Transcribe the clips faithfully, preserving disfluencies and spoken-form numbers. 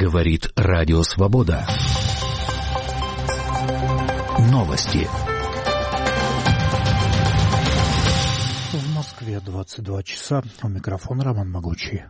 Говорит Радио Свобода. Новости. В Москве двадцать два часа. У микрофона Роман Могучий.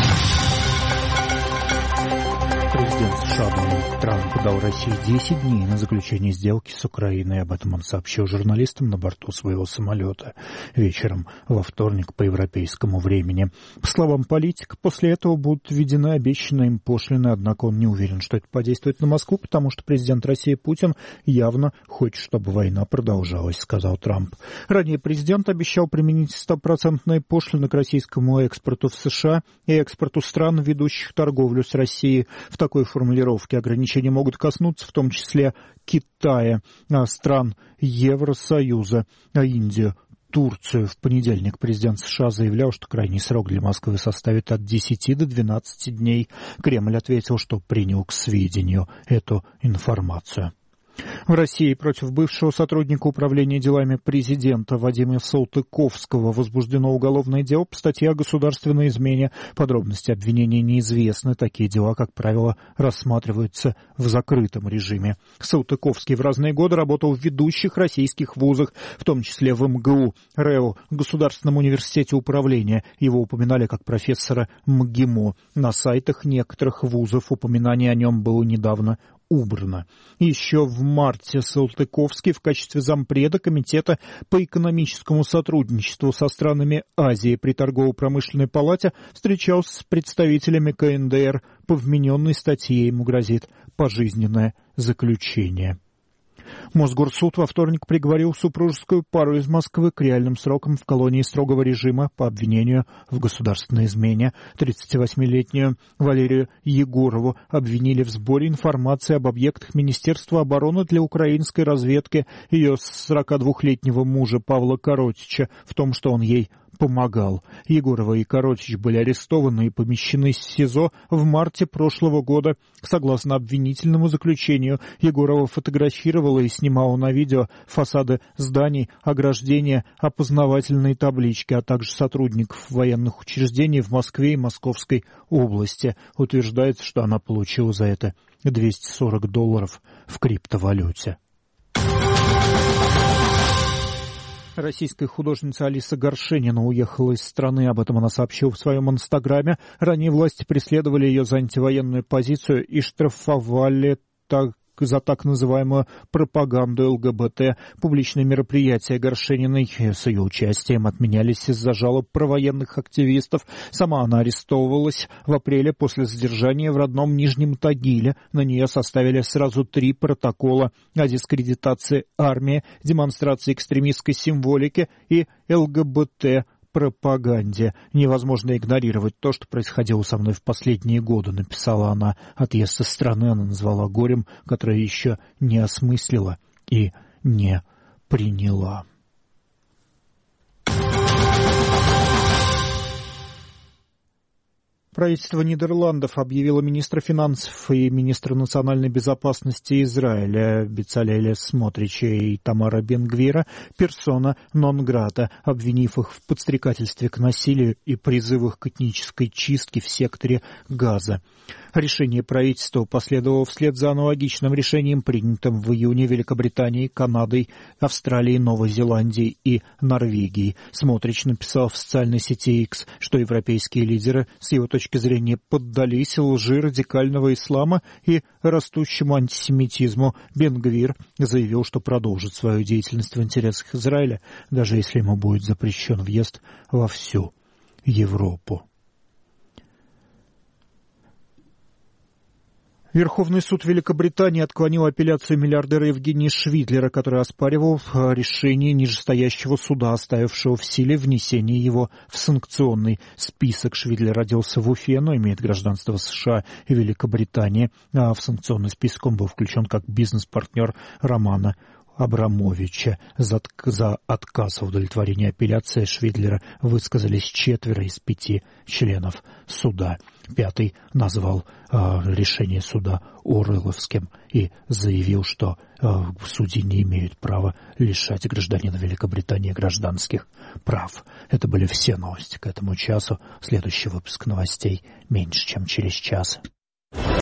Президент США Дональд Трамп дал России десять дней на заключение сделки с Украиной. Об этом он сообщил журналистам на борту своего самолета вечером во вторник по европейскому времени. По словам политика, после этого будут введены обещанные им пошлины, однако он не уверен, что это подействует на Москву, потому что президент России Путин явно хочет, чтобы война продолжалась, сказал Трамп. Ранее президент обещал применить стопроцентные пошлины к российскому экспорту в США и экспорту стран, ведущих торговлю с Россией. В такой формулировке ограничения могут коснуться в том числе Китая, стран Евросоюза, Индию, Турцию. В понедельник президент США заявлял, что крайний срок для Москвы составит от десяти до двенадцати дней. Кремль ответил, что принял к сведению эту информацию. В России против бывшего сотрудника управления делами президента Вадима Салтыковского возбуждено уголовное дело по статье о государственной измене. Подробности обвинения неизвестны. Такие дела, как правило, рассматриваются в закрытом режиме. Салтыковский в разные годы работал в ведущих российских вузах, в том числе в эм гэ у, РЭО, Государственном университете управления. Его упоминали как профессора МГИМО. На сайтах некоторых вузов упоминание о нем было недавно убрано. Еще в марте Салтыковский в качестве зампреда Комитета по экономическому сотрудничеству со странами Азии при торгово-промышленной палате встречался с представителями ка эн дэ эр. По вмененной статье ему грозит пожизненное заключение. Мосгорсуд во вторник приговорил супружескую пару из Москвы к реальным срокам в колонии строгого режима по обвинению в государственной измене. тридцативосьмилетнюю Валерию Егорову обвинили в сборе информации об объектах Министерства обороны для украинской разведки, ее сорокадвухлетнего мужа Павла Коротича в том, что он ей помогал. Егорова и Коротич были арестованы и помещены в СИЗО в марте прошлого года. Согласно обвинительному заключению, Егорова фотографировала и снимала на видео фасады зданий, ограждения, опознавательные таблички, а также сотрудников военных учреждений в Москве и Московской области. Утверждается, что она получила за это двести сорок долларов в криптовалюте. Российская художница Алиса Горшенина уехала из страны. Об этом она сообщила в своем инстаграме. Ранее власти преследовали ее за антивоенную позицию и штрафовали так за так называемую пропаганду эл гэ бэ тэ. Публичные мероприятия Горшениной с ее участием отменялись из-за жалоб провоенных активистов. Сама она арестовывалась в апреле после задержания в родном Нижнем Тагиле. На нее составили сразу три протокола о дискредитации армии, демонстрации экстремистской символики и эл гэ бэ тэ пропаганде. Невозможно игнорировать то, что происходило со мной в последние годы, написала она. Отъезд из страны она назвала горем, которое еще не осмыслила и не приняла. Правительство Нидерландов объявило министра финансов и министра национальной безопасности Израиля Бецалеля Смотрича и Тамара Бен-Гвира персона нон-грата, обвинив их в подстрекательстве к насилию и призывах к этнической чистке в секторе Газа. Решение правительства последовало вслед за аналогичным решением, принятым в июне Великобританией, Канадой, Австралией, Новой Зеландией и Норвегией. Смотрич написал в социальной сети X, что европейские лидеры с его точки зрения поддались лжи радикального ислама и растущему антисемитизму. Бен-Гвир заявил, что продолжит свою деятельность в интересах Израиля, даже если ему будет запрещен въезд во всю Европу. Верховный суд Великобритании отклонил апелляцию миллиардера Евгения Швидлера, который оспаривал решение нижестоящего суда, оставившего в силе внесение его в санкционный список. Швидлер родился в Уфе, но имеет гражданство США и Великобритании, а в санкционный список он был включен как бизнес-партнер Романа Абрамовича. За, за отказ в удовлетворении апелляции Швидлера высказались четверо из пяти членов суда. Пятый назвал э, решение суда Ореловским и заявил, что э, судьи не имеют права лишать гражданина Великобритании гражданских прав. Это были все новости к этому часу. Следующий выпуск новостей меньше, чем через час.